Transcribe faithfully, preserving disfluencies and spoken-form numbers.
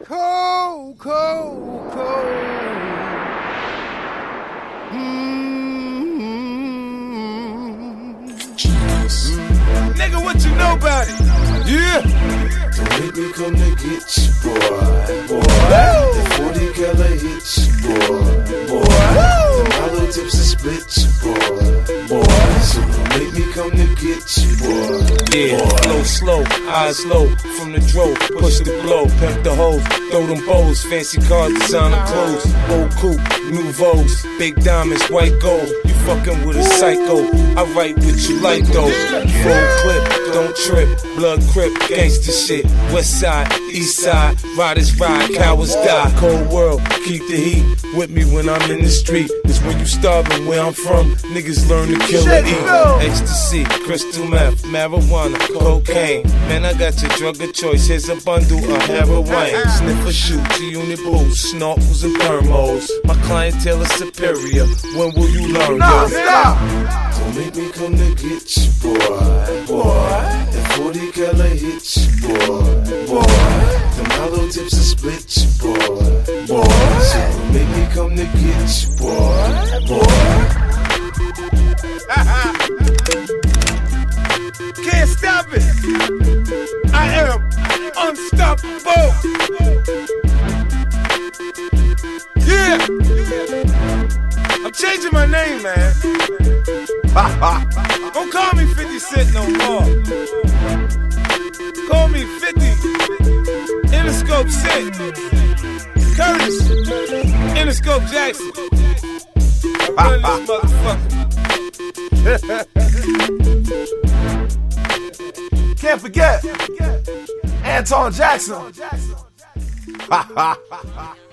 Cold, cold, cold. Mm-hmm. Nigga, what you know about it? Yeah. Don't make me come to get you, boy. Boy. That forty cal hit you, boy. Boy. The Milo tips and split you, boy. Boy. So don't make me come to get you, boy. Yeah, boy. flow slow, eyes low, from the dro, push the blow, pimp the hoes, throw them bows, fancy cars, designer clothes, old coupe, new Vogues, big diamonds, white gold, you fucking with a psycho, I write what you like though, full clip, don't trip, blood crip, gangsta shit, west side, east side, riders ride, cowards die, cold world, keep the heat with me when I'm in the street, it's when you starving where I'm from, niggas learn to kill and eat, ecstasy, crystal meth, marijuana, cocaine, man I got your drug of choice, here's a bundle of heroin, sniff a shoot, G-Unit boots, snorkels and thermals, my clientele is superior, when will you learn? No, stop! Don't make me come to get you, boy. Boy. That forty cal hit you, boy. Boy. The Milo tips and split you, boy. Boy. So don't make me come to get you, boy. Boy. Can't stop it. I am unstoppable. Yeah. I'm changing my name, man. Don't call me fifty Cent no more. Call me fifty Interscope Cent. Curtis Interscope Jackson. I'm running this motherfucker. Can't forget Anton Jackson.